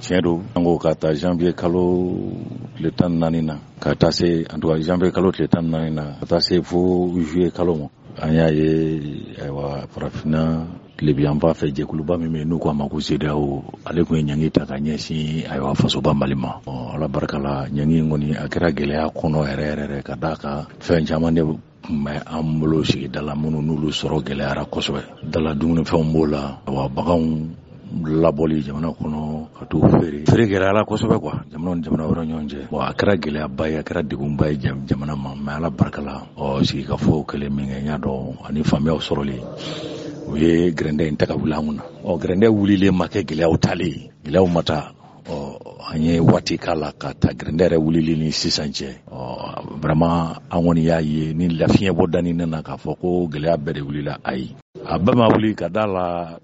tiɲɛ don an ko ka taa janvier kalo tile 14 na ka taa se en tout cas janvier kalo tile 14 na ka taa se fo juillet kalo ma an y'a ye ayiwa farafinna tilebiyanba fɛ jɛkuluba min bɛ n'u ko a ma ko CEDEAO ale tun ye ɲangi ta ka ɲɛsin ayiwa fasoba Mali ma ala barika la ɲangi kɔni a kɛra gɛlɛya kɔnɔ yɛrɛ ka d'a kan fɛn caman de tun bɛ an bolo sigida la minnu n'olu sɔrɔ gɛlɛyara kosɛbɛ dala dumunifɛnw b'o la wa baganw labɔli jamana kɔnɔ ka t'u feere gɛlɛyara kosɛbɛ quoi jamana wɛrɛ ɲɔgɔn cɛ bon a kɛra gɛlɛyaba ye a kɛra degunba ye jamana ma mais ala barika la sigikafɔ kɛlen min kɛ n y'a dɔn ani faamuyaw sɔrɔli u ye gɛrɛndɛ in ta ka wuli an kunna gɛrɛndɛ wulilen ma kɛ gɛlɛyaw talen gɛlɛyaw ma taa an ye waati k'a la ka taa gɛrɛndɛ yɛrɛ wulili ni sisan cɛ vraiment an kɔni y'a ye ni lafiɲɛ bɔ dani nana k'a fɔ ko gɛlɛya bɛɛ de wulila ayi a bɛɛ ma wuli ka da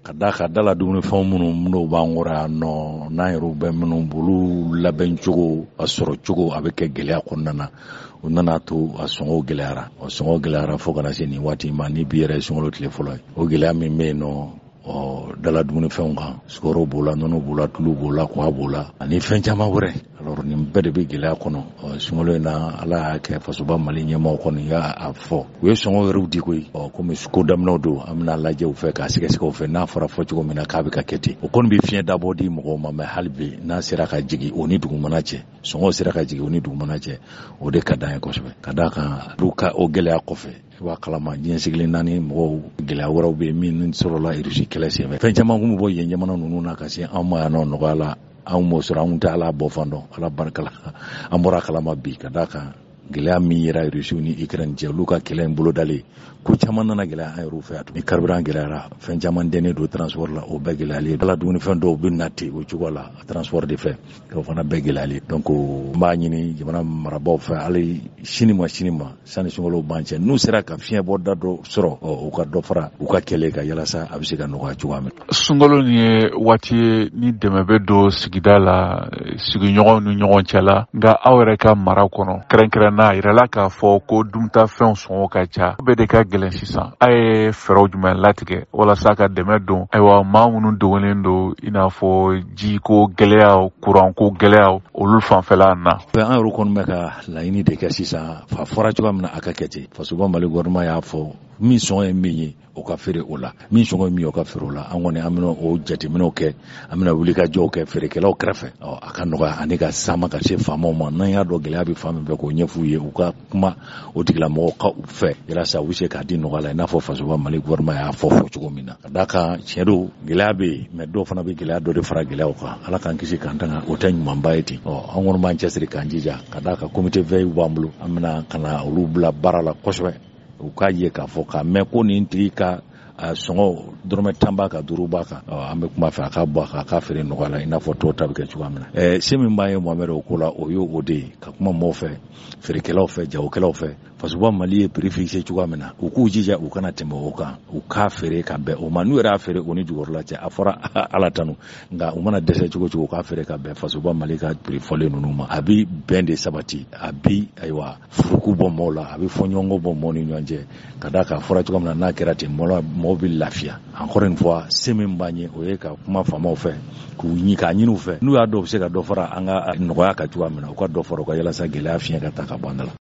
la dumunifɛnw minnu b'an kɔrɔ yan nɔ n'an yɛrɛw bɛ minnu bolo labɛn cogo a sɔrɔ cogo a bɛ kɛ gɛlɛya kɔnɔna na u nana to a sɔngɔw gɛlɛyara fo kana se nin waati ma ni bi yɛrɛ sunkalo tile fɔlɔ ye o gɛlɛya min bɛ yen nɔ dala dumunifɛnw kan sukaro b'o la nɔnɔ b'o la tulu b'o la kuwa b'o la ani fɛn caman wɛrɛ alors nin bɛɛ de bɛ gɛlɛya kɔnɔ sunkalo in na ala y'a kɛ fasoba Mali ɲɛmaaw kɔni y'a fɔ u ye sɔngɔ wɛrɛw di koyi komi ko daminɛw don an bɛna lajɛ u fɛ k'a sɛgɛsɛgɛ u fɛ n'a fɔra fɔ cogo min na k'a bɛ ka kɛ ten o kɔni bɛ fiɲɛ dabɔ di mɔgɔw ma mais hali bi n'a sera ka jigin o ni dugumana cɛ sɔngɔw sera ka jigin o ni dugumana cɛ o de ka d'an ye kosɛbɛ ka d'a kan o gɛlɛya kɔfɛ i b'a kalama diɲɛ sigilen naani mɔgɔw gɛlɛya wɛrɛw bɛ min sɔrɔla Russie kɛlɛ senfɛ fɛn caman kun bɛ bɔ yen jamana ninnu na ka se an ma yan nɔ nɔgɔya la anw m'o sɔrɔ anw tɛ ala bɔ fan dɔn ala barika la an bɔra kalama bi ka d'a kan gɛlɛya min yera Russie ni Ukraine cɛ olu ka kɛlɛ in bolo dalen ko caman nana gɛlɛya an yɛrɛw fɛ yan ni carburant gɛlɛyara fɛn caman dɛnnen don transport la o bɛɛ gɛlɛyalen dala dumunifɛn dɔw bɛ na ten o cogo la transport de fɛ o fana bɛɛ gɛlɛyalen donc n b'a ɲini jamana marabaaw fɛ hali sini ma sani sunkalo ban cɛ n'u sera ka fiɲɛ bɔda dɔ sɔrɔ u ka dɔ fara u ka kɛlɛ kan yalasa a bɛ se ka nɔgɔya cogoya min sunkalo nin ye waati ye ni dɛmɛ bɛ don sigida la sigiɲɔgɔnw ni ɲɔgɔn cɛ la nka aw yɛrɛ ka mara kɔnɔ kɛrɛnkɛrɛn n'a yirala k'a fɔ ko dunutafɛnw sɔngɔ ka ca bɛɛ de ka gɛlɛn sisan a ye fɛɛrɛw jumɛn latigɛ walasa ka dɛmɛ don ayiwa maa minnu dogolen don i n'a fɔ jiko gɛlɛyaw kuranko gɛlɛyaw olu fanfɛla na an yɛrɛ kɔni bɛ ka laɲini de kɛ sisan fa fɔra cogoya min na a ka kɛ ten fasoba Mali gouvernement y'a fɔ min sɔngɔ ye min ye o ka feere o la min sɔngɔ ye min ye o ka feere o la an kɔni an bɛna o jateminɛw kɛ an bɛna wulikajɔw kɛ feerekɛlaw kɛrɛfɛ a ka nɔgɔya ani ka sama ka se faamaw ma n'an y'a dɔn gɛlɛya bɛ fan min fɛ k'o ɲɛf'u ye u ka kuma o tigilamɔgɔw ka u fɛ yalasa u bɛ se k'a di nɔgɔya la i n'a fɔ fasoba Mali gouvernement y'a fɔ cogo min na ka d'a kan tiɲɛ don gɛlɛya bɛ yen mais dɔw fana bɛ gɛlɛya dɔ de fara gɛlɛyaw kan ala k'an kisi k'an tanga o tɛ ɲumanba ye ten an kɔni b'an cɛsiri k'an jija ka d'a kan comité veille b'an bolo an bɛna ka na olu bila baara la kosɛbɛ u k'a ye k'a fɔ k'a mɛn ko nin tigi ka sɔngɔ dɔrɔmɛ 10 b'a kan 5 b'a kan an bɛ kuma fɛ a ka bɔ a ka feere nɔgɔya la i n'a fɔ tɔw ta bɛ kɛ cogoya min na se min b'a ye Mohamed o ko la o ye o de ye ka kuma mɔgɔw fɛ feerekɛlaw fɛ jagokɛlaw fɛ fasoba Mali ye prix fixé cogoya min na u k'u jija u kana tɛmɛ o kan u k'a feere ka bɛn o ma n'u yɛrɛ y'a feere o ni jukɔrɔla cɛ a fɔra ala tanu nka u mana dɛsɛ cogo u k'a feere ka bɛn fasoba Mali ka prix fɔlen ninnu ma a bi bɛn de sabati a bi ayiwa furuku bɔ mɔgɔw la a bi fɔɲɔgɔnkɔ bɔ mɔgɔw ni ɲɔgɔn cɛ ka d'a kan fɔra cogoya min na n'a kɛra ten mɔgɔw bɛ lafiya encore une fois se min b'an ye o ye ka kuma faamaw fɛ k'a ɲini u fɛ n'u y'a dɔn u bɛ se ka dɔ fara an ka nɔgɔya kan cogoya min na u ka dɔ fara u ka yalasa gɛlɛya fiɲɛ ka taa ka bɔ an da la